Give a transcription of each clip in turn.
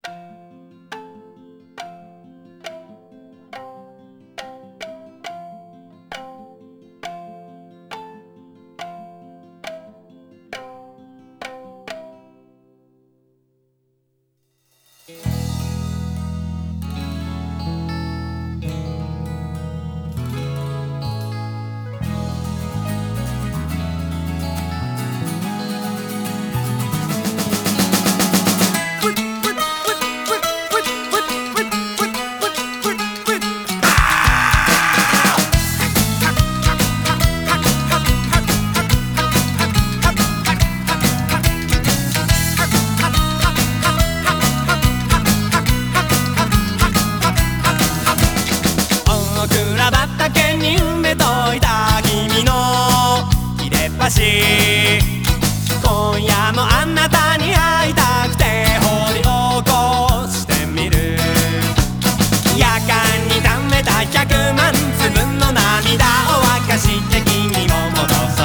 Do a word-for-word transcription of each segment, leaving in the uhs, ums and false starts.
畑に埋めといた君の切れ端、今夜もあなたに会いたくて掘り起こしてみる。夜間に溜めた百万粒の涙を沸かして君を戻そう。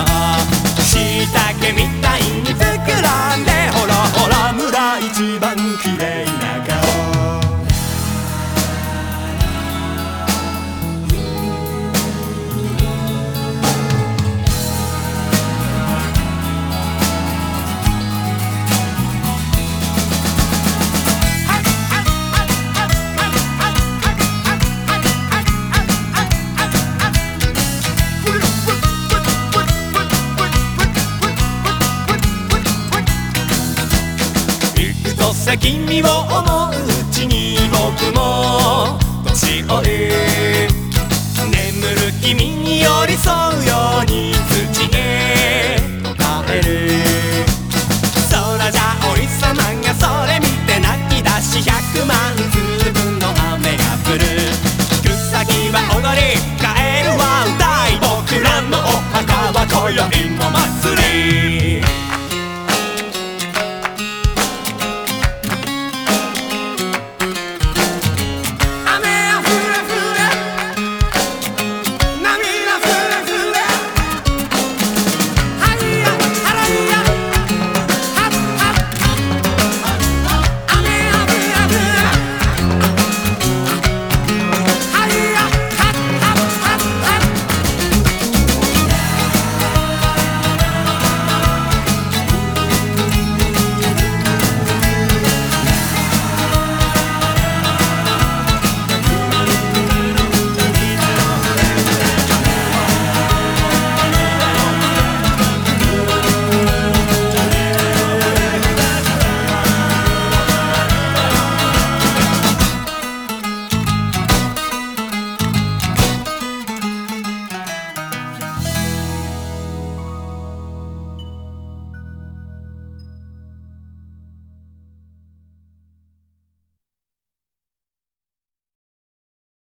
したけみたいに膨らんでほらほら村一番綺麗な顔。君を思ううちに僕も年老い、眠る君に寄り添うように